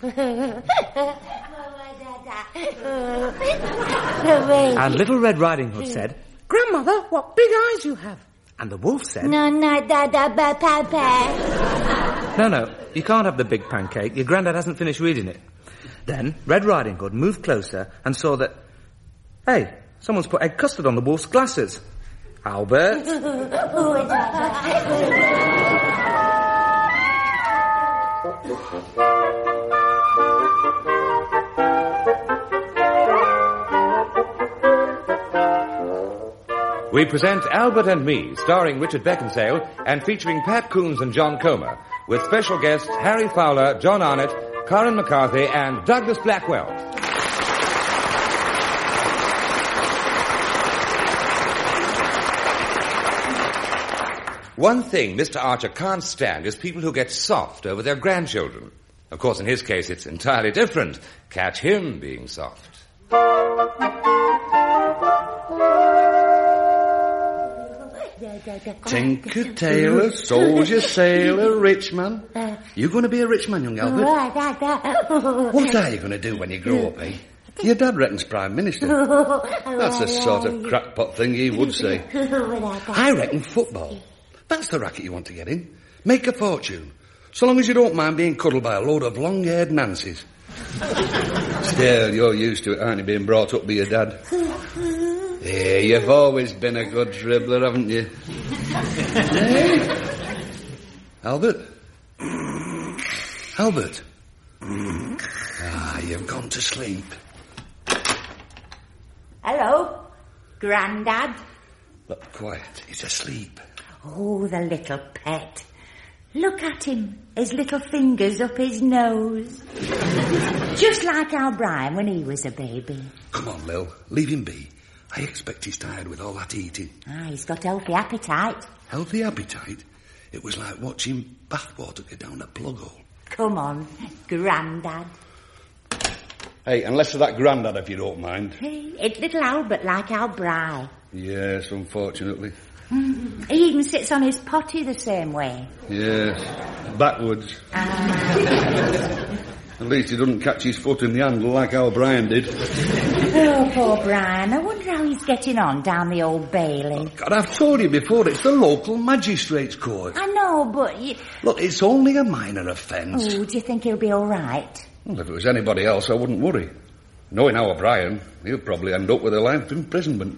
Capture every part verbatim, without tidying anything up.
And Little Red Riding Hood said, "Grandmother, what big eyes you have." And the wolf said, "No, no, Dada, ba, pa, pa." No, no, you can't have the big pancake. Your granddad hasn't finished reading it. Then Red Riding Hood moved closer and saw that, hey, someone's put egg custard on the wolf's glasses. Albert. We present Albert and Me, starring Richard Beckinsale and featuring Pat Coombs and John Comer, with special guests Harry Fowler, John Arnott, Corin McCarthy, and Douglas Blackwell. One thing Mister Archer can't stand is people who get soft over their grandchildren. Of course, in his case, it's entirely different. Catch him being soft. Tinker, tailor, soldier, sailor, rich man. You going to be a rich man, young Albert? What are you going to do when you grow up, eh? Your dad reckons Prime Minister. That's the sort of crackpot thing he would say. I reckon football. That's the racket you want to get in. Make a fortune. So long as you don't mind being cuddled by a load of long-haired Nancies. Still, you're used to it, aren't you, being brought up by your dad? Yeah, you've always been a good dribbler, haven't you? Hey? Albert? Albert? Ah, you've gone to sleep. Hello, Grandad. Look, quiet. He's asleep. Oh, the little pet. Look at him, his little fingers up his nose. Just like O'Brien when he was a baby. Come on, Lil, leave him be. I expect he's tired with all that eating. Ah, he's got healthy appetite. Healthy appetite? It was like watching bathwater go down a plug hole. Come on, Grandad. Hey, and less of that Grandad if you don't mind. Hey, it's little Albert like O'Brien. Yes, unfortunately. Mm, he even sits on his potty the same way. Yes, backwards. Ah. At least he doesn't catch his foot in the handle like O'Brien did. Oh, poor Brian. I wonder how he's getting on down the Old Bailey. Oh, God, I've told you before, it's the local magistrate's court. I know, but... You... Look, it's only a minor offence. Oh, do you think he'll be all right? Well, if it was anybody else, I wouldn't worry. Knowing how O'Brien, he'll probably end up with a life imprisonment.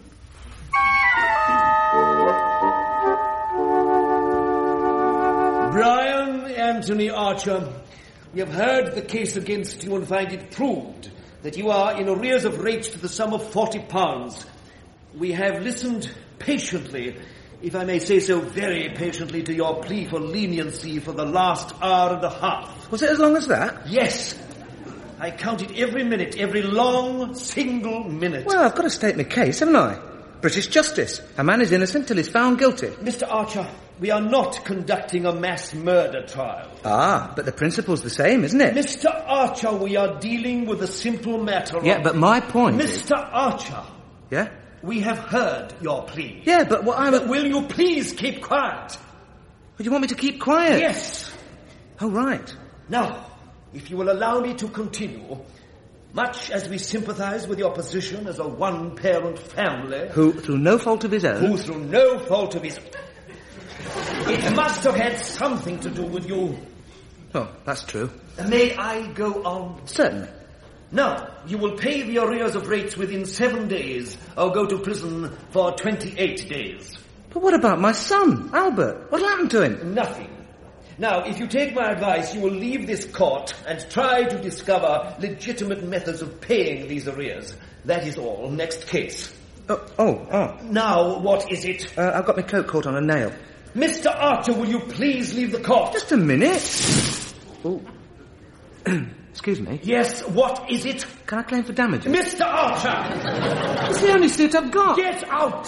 Brian Anthony Archer, we have heard the case against you and find it proved that you are in arrears of rates to the sum of forty pounds. We have listened patiently, if I may say so very patiently, to your plea for leniency for the last hour and a half. Was it as long as that? Yes. I counted every minute, every long, single minute. Well, I've got to state my case, haven't I? British justice. A man is innocent till he's found guilty. Mister Archer, we are not conducting a mass murder trial. Ah, but the principle's the same, isn't it? Mister Archer, we are dealing with a simple matter of... Yeah, but my point Mister is... Archer. Yeah? We have heard your plea. Yeah, but what I'm... But will you please keep quiet? Well, you want me to keep quiet? Yes. Oh, right. Now, if you will allow me to continue... Much as we sympathise with your position as a one-parent family... Who, through no fault of his own... Who, through no fault of his... It must have had something to do with you. Oh, that's true. May I go on? Certainly. Now, you will pay the arrears of rates within seven days, or go to prison for twenty-eight days. But what about my son, Albert? What'll happen to him? Nothing. Now, if you take my advice, you will leave this court and try to discover legitimate methods of paying these arrears. That is all. Next case. Oh, oh, oh. Now, what is it? Uh, I've got my coat caught on a nail. Mister Archer, will you please leave the court? Just a minute. Oh. Excuse me. Yes, what is it? Can I claim for damages? Mister Archer! It's the only suit I've got. Get out!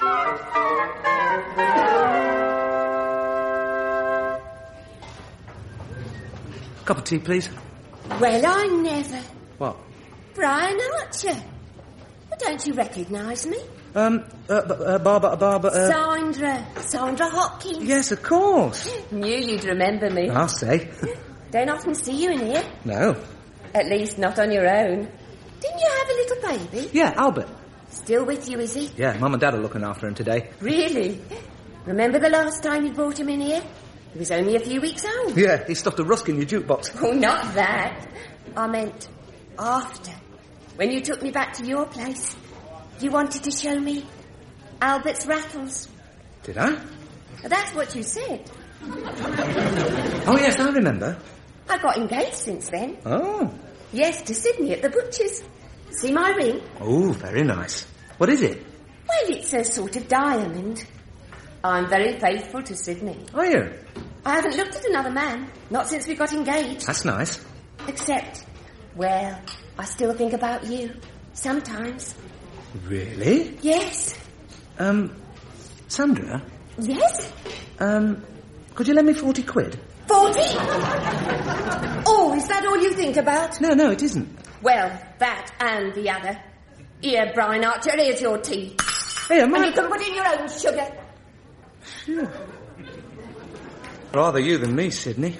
Cup of tea, please. Well, I never. What? Brian Archer. Well, don't you recognise me? Um, uh, b- uh, Barbara, Barbara, uh... Sandra. Sandra Hopkins. Yes, of course. Knew you'd remember me. I'll say. Don't often see you in here. No. At least not on your own. Didn't you have a little baby? Yeah, Albert. Still with you, is he? Yeah, Mum and Dad are looking after him today. Really? Remember the last time you brought him in here? He was only a few weeks old. Yeah, he stuffed a rusk in your jukebox. Oh, not that. I meant after. When you took me back to your place. You wanted to show me Albert's rattles. Did I? That's what you said. Oh, yes, I remember. I got engaged since then. Oh. Yes, to Sydney at the butcher's. See my ring? Oh, very nice. What is it? Well, it's a sort of diamond. I'm very faithful to Sydney. Are you? I haven't looked at another man. Not since we got engaged. That's nice. Except, well, I still think about you. Sometimes. Really? Yes. Um, Sandra? Yes? Um, could you lend me forty quid? Forty? Oh, is that all you think about? No, no, it isn't. Well, that and the other. Here, Brian Archer, here's your tea. Here, And Mum. you can put in your own sugar. Phew. Rather you than me, Sydney.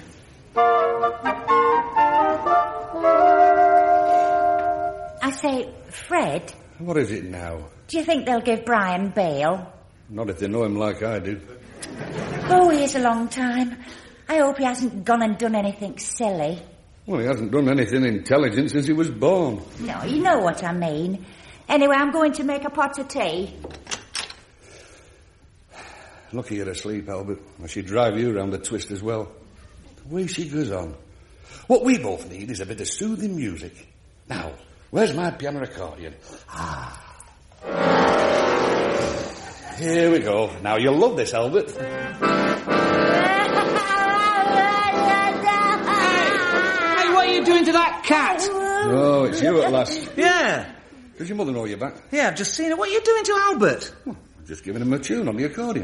I say, Fred, What is it now? do you think they'll give Brian bail? Not if they know him like I do. Oh, here's a long time. I hope he hasn't gone and done anything silly. Well, he hasn't done anything intelligent since he was born. No, you know what I mean. Anyway, I'm going to make a pot of tea. Lucky you're asleep, Albert. I should drive you around the twist as well. The way she goes on. What we both need is a bit of soothing music. Now, where's my piano accordion? Ah. Here we go. Now, you'll love this, Albert. Hey, what are you doing to that cat? Oh, it's you at last. Yeah. Does your mother know you're back? Yeah, I've just seen it. What are you doing to Albert? Well, I'm just giving him a tune on the accordion.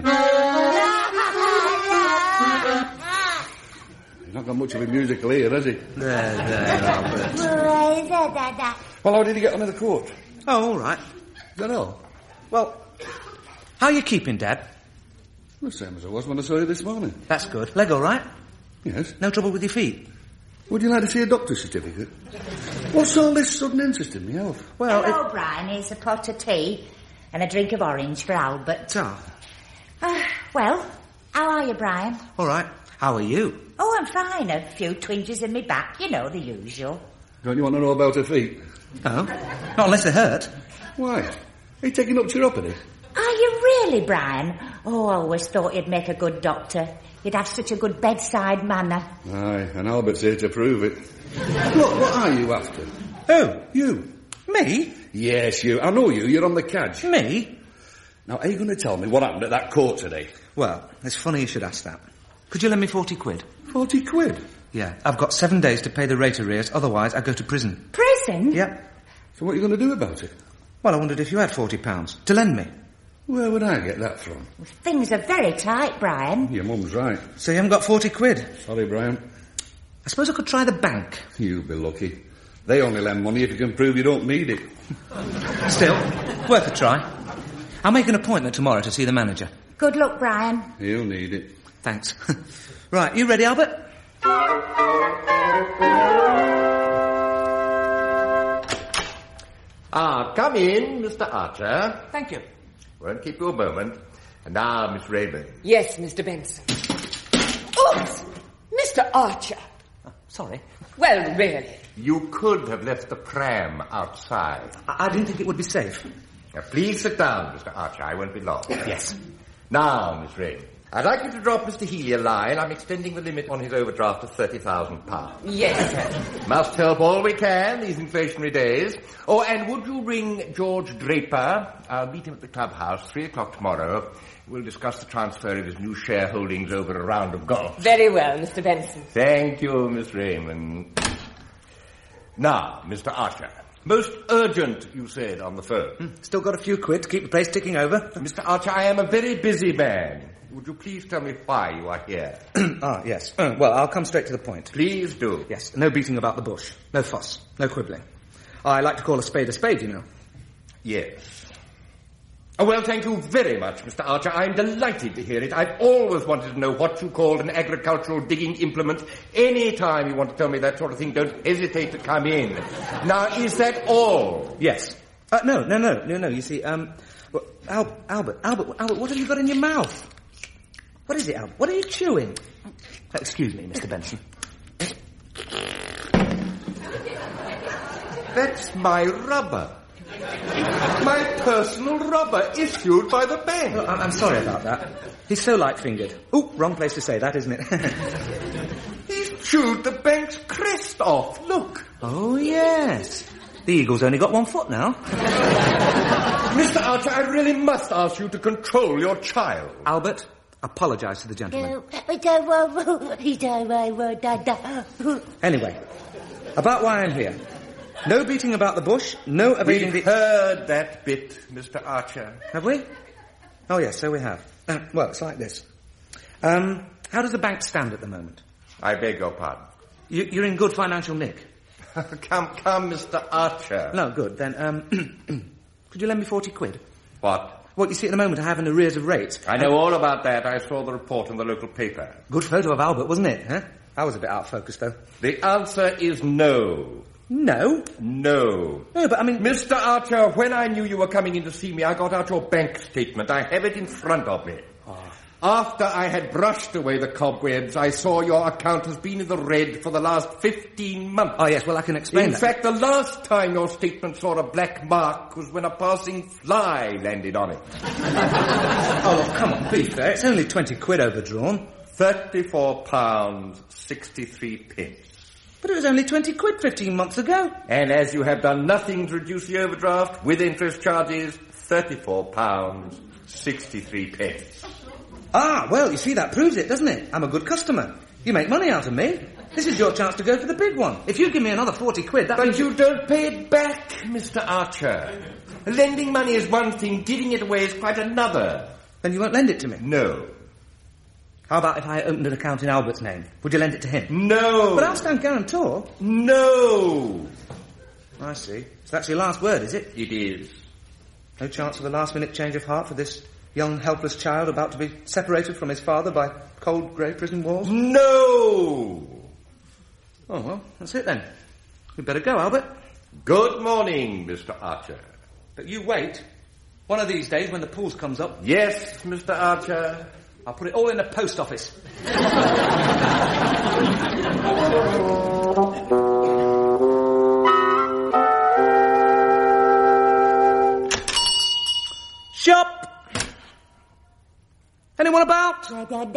He's not got much of a musical ear, has he? There, there, Albert. Well, how did he get on in the court? Oh, all right. Is that all? Well, how are you keeping, Dad? The same as I was when I saw you this morning. That's good. Leg all right? Yes. No trouble with your feet? Would you like to see a doctor's certificate? What's all this sudden interest in me health? Well, Hello, it... Brian. Here's a pot of tea and a drink of orange for Albert. Ah, Uh, well, how are you, Brian? all right. How are you? Oh, I'm fine. A few twinges in my back. You know, the usual. Don't you want to know about her feet? No. Not unless they hurt. Why? Are you taking up chiropody? Are you really, Brian? Oh, I always thought you'd make a good doctor. You'd have such a good bedside manner. Aye, and Albert's here to prove it. Look, what are you after? Who? You. Me? Yes, you. I know you. You're on the cadge. Me? Now, are you going to tell me what happened at that court today? Well, it's funny you should ask that. Could you lend me forty quid? Forty quid? Yeah, I've got seven days to pay the rate arrears, otherwise I go to prison. Prison? Yep. So what are you going to do about it? Well, I wondered if you had forty pounds to lend me. Where would I get that from? Things are very tight, Brian. Your mum's right. So you haven't got forty quid? Sorry, Brian. I suppose I could try the bank. You'll be lucky. They only lend money if you can prove you don't need it. Still, worth a try. I'll make an appointment tomorrow to see the manager. Good luck, Brian. He'll need it. Thanks. Right, you ready, Albert? Ah, come in, Mister Archer. Thank you. Won't keep you a moment. And now, Miss Raymond. Yes, Mister Benson. Oops! Mister Archer. Oh, sorry. Well, really. You could have left the pram outside. I, I didn't think it would be safe. Now, please sit down, Mister Archer. I won't be long. Yes. Now, Miss Raymond, I'd like you to drop Mister Healy a line. I'm extending the limit on his overdraft to thirty thousand pounds. Yes, sir. Must help all we can these inflationary days. Oh, and would you ring George Draper? I'll meet him at the clubhouse, three o'clock tomorrow. We'll discuss the transfer of his new shareholdings over a round of golf. Very well, Mister Benson. Thank you, Miss Raymond. Now, Mister Archer. Most urgent, you said on the phone. Hmm. Still got a few quid to keep the place ticking over. Mister Archer, I am a very busy man. Would you please tell me why you are here? Ah, yes. Uh, well, I'll come straight to the point. Please do. Yes, no beating about the bush. No fuss. No quibbling. I like to call a spade a spade, you know. Yes. Oh, well, thank you very much, Mister Archer. I'm delighted to hear it. I've always wanted to know what you called an agricultural digging implement. Any time you want to tell me that sort of thing, don't hesitate to come in. Now, is that all? Yes. Uh, no, no, no, no, no. You see, um, well, Al- Albert, Albert, Albert, what have you got in your mouth? What is it, Albert? What are you chewing? Excuse me, Mister Benson. That's my rubber. My personal rubber issued by the bank. Oh, I'm sorry about that. He's so light-fingered. Oh, wrong place to say that, isn't it? He's chewed the bank's crest off. Look. Oh, yes. The eagle's only got one foot now. Mister Archer, I really must ask you to control your child. Albert, apologise to the gentleman. Anyway, about why I'm here. No beating about the bush, no evading We've the... heard that bit, Mister Archer. Have we? Oh, yes, so we have. Uh, well, it's like this. Um, how does the bank stand at the moment? I beg your pardon. You, you're in good financial nick. Come, come, Mister Archer. No, good. Then, um, could you lend me forty quid? What? Well, you see, at the moment I have an arrears of rates. I know all about that. I saw the report in the local paper. Good photo of Albert, wasn't it? Huh? I was a bit out of focus, though. The answer is no. No? No. No, but I mean... Mister Archer, when I knew you were coming in to see me, I got out your bank statement. I have it in front of me. Oh. After I had brushed away the cobwebs, I saw your account has been in the red for the last fifteen months. Oh, yes, well, I can explain In that. fact, the last time your statement saw a black mark was when a passing fly landed on it. Oh, come on, be fair. It's only twenty quid overdrawn. Thirty-four pounds, sixty-three pence. But it was only twenty quid fifteen months ago. And as you have done nothing to reduce the overdraft, with interest charges, thirty-four pounds, sixty-three pence. Ah, well, you see, that proves it, doesn't it? I'm a good customer. You make money out of me. This is your chance to go for the big one. If you give me another forty quid, that But means... you don't pay it back, Mister Archer. Lending money is one thing, giving it away is quite another. Then you won't lend it to me? No. How about if I opened an account in Albert's name? Would you lend it to him? No. But I'll stand guarantor. No. I see. So that's your last word, is it? It is. No chance of a last-minute change of heart for this young, helpless child about to be separated from his father by cold, grey prison walls? No. Oh, well, that's it then. We'd better go, Albert. Good morning, Mister Archer. But you wait. One of these days, when the pools comes up... Yes, Mister Archer. I'll put it all in the post office. Shop! Anyone about?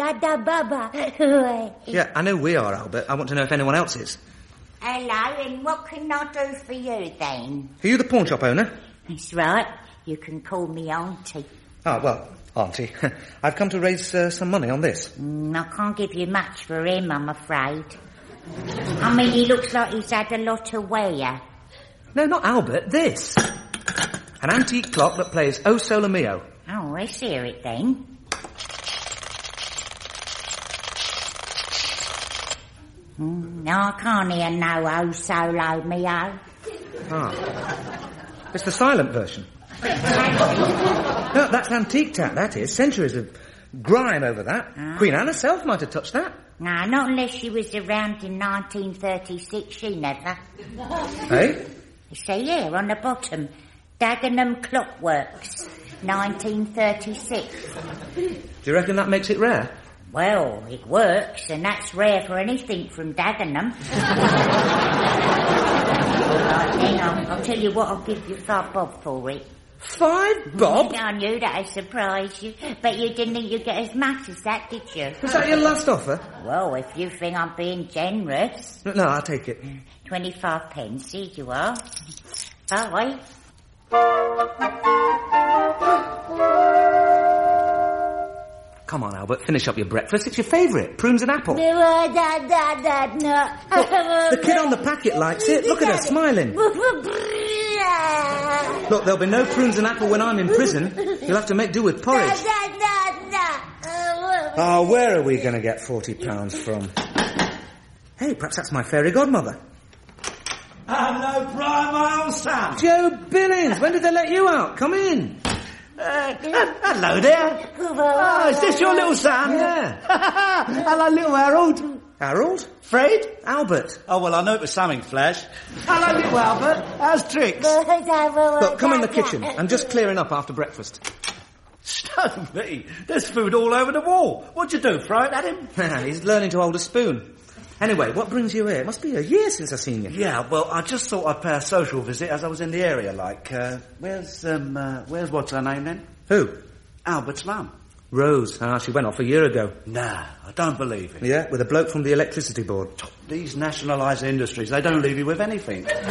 Yeah, I know we are, Albert. I want to know if anyone else is. Hello, and what can I do for you then? Are you the pawn shop owner? That's right. You can call me Auntie. Ah, well, Auntie, I've come to raise uh, some money on this. Mm, I can't give you much for him, I'm afraid. I mean, he looks like he's had a lot of wear. No, not Albert, this. An antique clock that plays O Sole Mio. Oh, let's hear it then. Mm, no, I can't hear no O Sole Mio. Ah. It's the silent version. No, that's antique tat, that is. Centuries of grime over that. Ah. Queen Anne herself might have touched that. No, not unless she was around in nineteen thirty-six, she never. Hey? You see here, on the bottom, Dagenham Clockworks, nineteen thirty-six. Do you reckon that makes it rare? Well, it works, and that's rare for anything from Dagenham. Right, then, I'll, I'll tell you what, I'll give you five bob for it. Five bob? I knew that'd surprise you, but you didn't think you'd get as much as that, did you? Was that your last offer? Well, if you think I'm being generous. No, no, I'll take it. Twenty-five pence, here you are. Bye. Come on, Albert, finish up your breakfast. It's your favourite, prunes and apple. No, da, da, da, no. Look, the kid on the packet likes it. Look at her smiling. Look, there'll be no prunes and apple when I'm in prison. You'll have to make do with porridge. Oh, where are we going to get forty pounds from? Hey, perhaps that's my fairy godmother. Hello, Brian, my old son. Joe Billings, when did they let you out? Come in. Uh, hello there. Oh, is this your little son? Yeah. Hello, little Harold. Harold? Fred? Albert. Oh, well, I know it was something, Flash. Hello, little Albert. How's tricks? Look, come in the kitchen. I'm just clearing up after breakfast. Stone me. There's food all over the wall. What'd you do, throw it at him? He's learning to hold a spoon. Anyway, what brings you here? It must be a year since I've seen you. Yeah, well, I just thought I'd pay a social visit as I was in the area, like, uh, where's, um, uh, where's what's her name then? Who? Albert's mum. Rose. Ah, she went off a year ago. Nah, I don't believe it. Yeah, with a bloke from the electricity board. These nationalised industries, they don't leave you with anything. What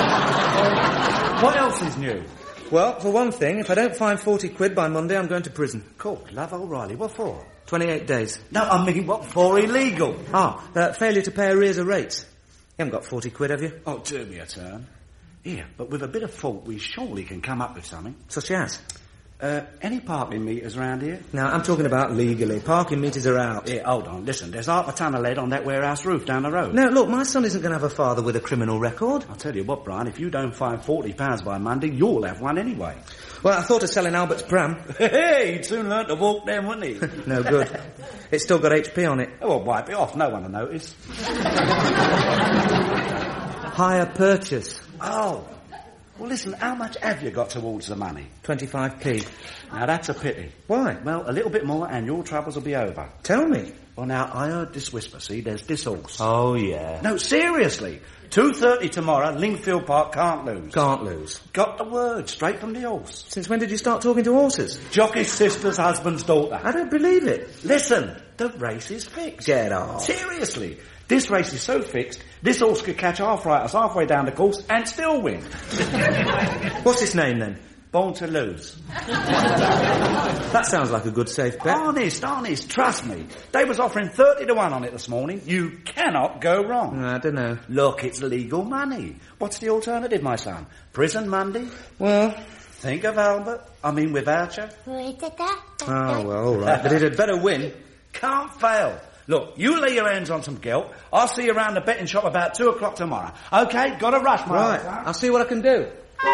else is new? Well, for one thing, if I don't find forty quid by Monday, I'm going to prison. Cool, love O'Reilly. What for? twenty-eight days. No, I mean, what for? Illegal? Ah, uh, failure to pay arrears of rates. You haven't got forty quid, have you? Oh, do me a turn. Yeah, but with a bit of fault, we surely can come up with something. Such as? Uh, any parking meters around here? No, I'm talking about legally. Parking meters are out. Yeah, hold on, listen, there's half a ton of lead on that warehouse roof down the road. No, look, my son isn't going to have a father with a criminal record. I'll tell you what, Brian, if you don't find forty pounds by Monday, you'll have one anyway. Well, I thought of selling Albert's pram. Hey, he'd soon learn to walk then, wouldn't he? No good. It's still got H P on it. Oh, well, wipe it off, no one will notice. Hire purchase. Oh. Well, listen, how much have you got towards the money? twenty-five p. Now, that's a pity. Why? Well, a little bit more and your troubles will be over. Tell me. Well, now, I heard this whisper, see, there's this horse. Oh, yeah. No, seriously. two thirty tomorrow, Lingfield Park, can't lose. Can't lose. Got the word, straight from the horse. Since when did you start talking to horses? Jockey's sister's husband's daughter. I don't believe it. Listen, the race is fixed. Get off. Seriously. This race is so fixed, this horse could catch half righters halfway down the course and still win. What's his name, then? Born to Lose. That sounds like a good safe bet. Honest, honest, trust me. They was offering thirty to one on it this morning. You cannot go wrong. I don't know. Look, it's legal money. What's the alternative, my son? Prison Monday? Well... Think of Albert. I mean, without you. Oh, well, all right. But it'd better win. Can't fail. Look, you lay your hands on some gilt. I'll see you around the betting shop about two o'clock tomorrow. Okay, gotta rush, my Right, son. I'll see what I can do.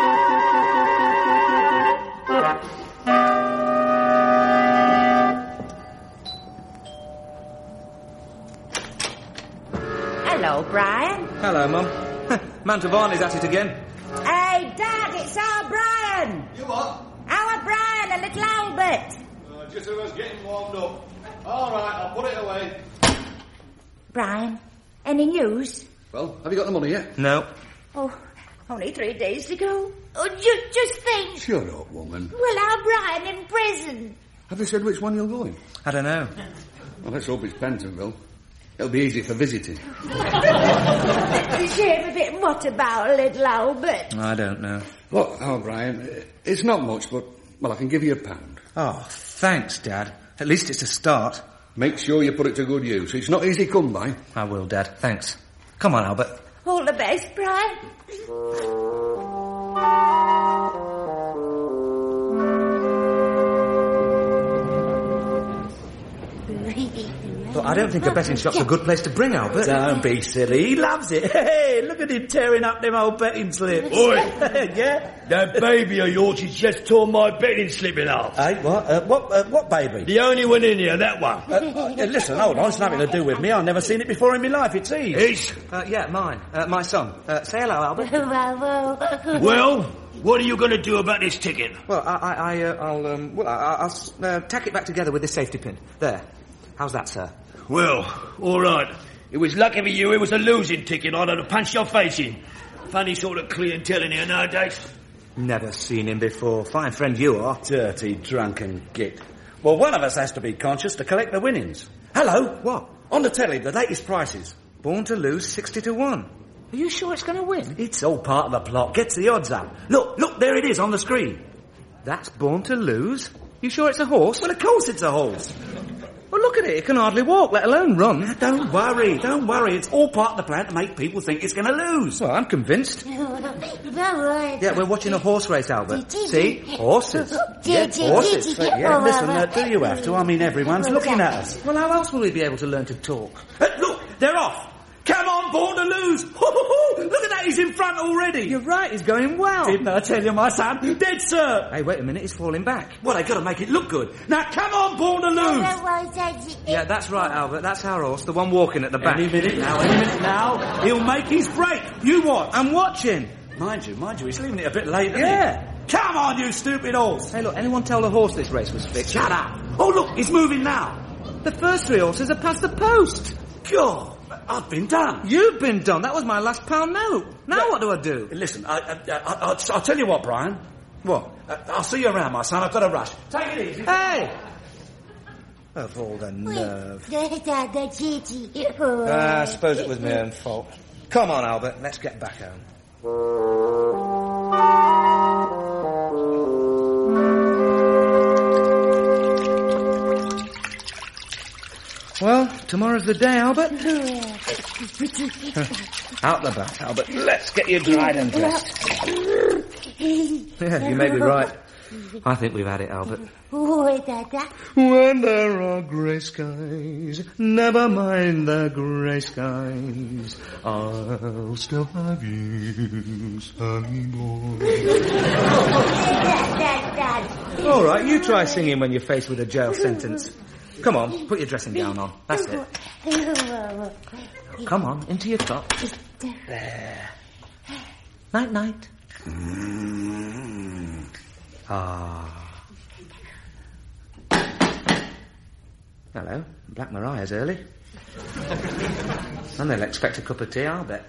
Hello, Brian. Hello, Mum. Mantovani's at it again. Hey, Dad, it's our Brian. You what? Our Brian and little Albert. Uh, just as I was getting warmed up. All right, I'll put it away. Brian, any news? Well, have you got the money yet? No. Oh, only three days to go. Oh, just, just think. Shut up, woman. Well, our Brian in prison. Have they said which one you're going? I don't know. Well, let's hope it's Pentonville. It'll be easy for visiting. Shame a bit. What about little Albert? I don't know. Look, oh, Brian, it's not much, but, well, I can give you a pound. Oh, thanks, Dad. At least it's a start. Make sure you put it to good use. It's not easy come by. I will, Dad. Thanks. Come on, Albert. All the best, Brian. But I don't think a betting shop's a good place to bring Albert. Don't be silly. He loves it. Hey, look at him tearing up them old betting slips. Oi! Yeah? That baby of yours has just torn my betting slip in half. Hey, what? Uh, what, uh, what baby? The only one in here, that one. Uh, uh, listen, hold on. It's nothing to do with me. I've never seen it before in my life. It's Eve. It's... Uh, yeah, mine. Uh, my son. Uh, say hello, Albert. Well, what are you going to do about this ticket? Well, I, I, I uh, I'll, um, well, I, I'll uh, tack it back together with this safety pin. There. How's that, sir? Well, all right. It was lucky for you it was a losing ticket. I'd have punched your face in. Funny sort of clientele in here nowadays. Never seen him before. Fine friend you are. Dirty, drunken git. Well, one of us has to be conscious to collect the winnings. Hello? What? On the telly, the latest prices. Born to Lose, sixty to one. Are you sure it's going to win? It's all part of the plot. Gets the odds up. Look, look, there it is on the screen. That's Born to Lose? You sure it's a horse? Well, of course it's a horse. Well, look at it. It can hardly walk, let alone run. Don't worry, don't worry. It's all part of the plan to make people think it's going to lose. Well, I'm convinced. Yeah, we're watching a horse race, Albert. See? Horses. Yeah, horses. Yeah, listen, uh, do you have to? I mean, everyone's looking at us. Well, how else will we be able to learn to talk? Uh, look, they're off. Come on, Born to Lose. Look at that, he's He's in front already. You're right, he's going well. Didn't I tell you, my son? Dead cert. Hey, wait a minute, he's falling back. Well, they got to make it look good. Now, come on, Born to lose. Yeah, that's right, Albert. That's our horse, the one walking at the back. Any minute now, any minute now, he'll make his break. You watch. I'm watching. Mind you, mind you, he's leaving it a bit late, isn't Yeah. he? Come on, you stupid horse. Hey, look, anyone tell the horse this race was fixed? Shut up. Oh, look, he's moving now. The first three horses are past the post. God, I've been done. You've been done. That was my last pound note. Now Yeah. what do I do? Listen, I, I, I, I'll, I'll tell you what, Brian. What? Uh, I'll see you around, my son. I've got to rush. Take it easy. Hey! Of all the nerve. Ah, I suppose it was my own fault. Come on, Albert, let's get back home. Well, tomorrow's the day, Albert. Out the back, Albert. Let's get you dried and dressed. Yeah, you may be right. I think we've had it, Albert. When there are grey skies, never mind the grey skies, I'll still have you, sonny boy. All right, you try singing when you're faced with a jail sentence. Come on, put your dressing gown on. That's it. Now, come on, into your top. There. Night, night. Mm. Ah. Hello. Black Mariah's early. And they'll expect a cup of tea, I'll bet.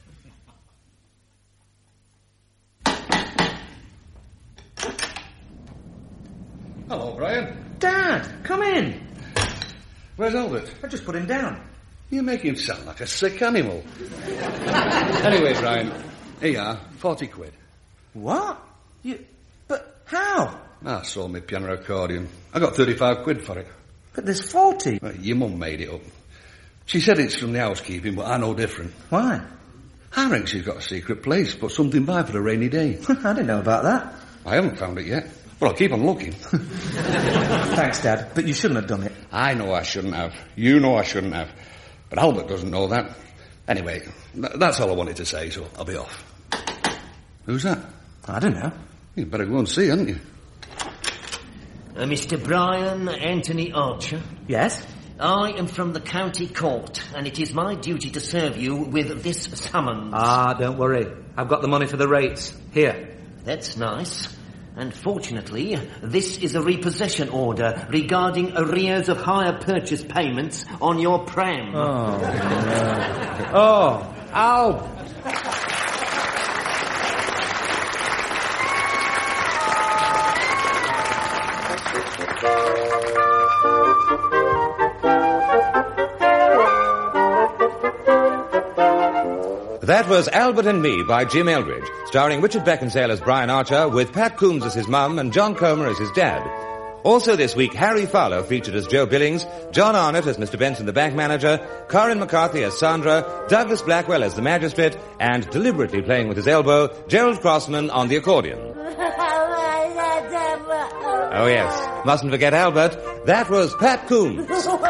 Hello, Brian. Dad, come in. Where's Albert? I just put him down. You make him sound like a sick animal. Anyway, Brian, here you are, forty quid. What? You... But how? I sold my piano accordion. I got thirty-five quid for it. But there's forty. Well, your mum made it up. She said it's from the housekeeping, but I know different. Why? I reckon she's got a secret place, put something by for a rainy day. I didn't know about that. I haven't found it yet, but I'll keep on looking. Thanks, Dad, but you shouldn't have done it. I know I shouldn't have. You know I shouldn't have. But Albert doesn't know that. Anyway, th- that's all I wanted to say, so I'll be off. Who's that? I don't know. You better go and see, hadn't you? Uh, Mister Brian Anthony Archer? Yes? I am from the county court, and it is my duty to serve you with this summons. Ah, don't worry. I've got the money for the rates. Here. That's nice. Unfortunately, this is a repossession order regarding arrears of hire purchase payments on your pram. Oh, no. Oh, ow! That was Albert and Me by Jim Eldridge, starring Richard Beckinsale as Brian Archer, with Pat Coombs as his mum and John Comer as his dad. Also this week, Harry Fowler featured as Joe Billings, John Arnott as Mister Benson the bank manager, Corin McCarthy as Sandra, Douglas Blackwell as the magistrate, and deliberately playing with his elbow, Gerald Crossman on the accordion. Oh yes, mustn't forget Albert. That was Pat Coombs.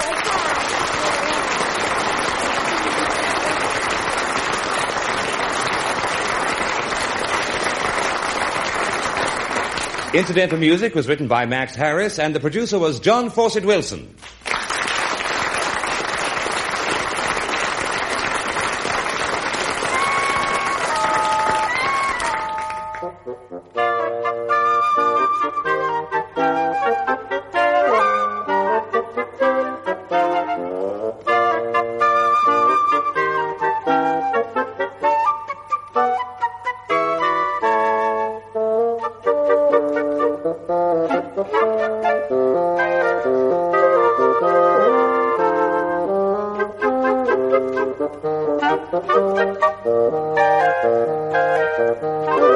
Incidental music was written by Max Harris, and the producer was John Fawcett Wilson. Thank you.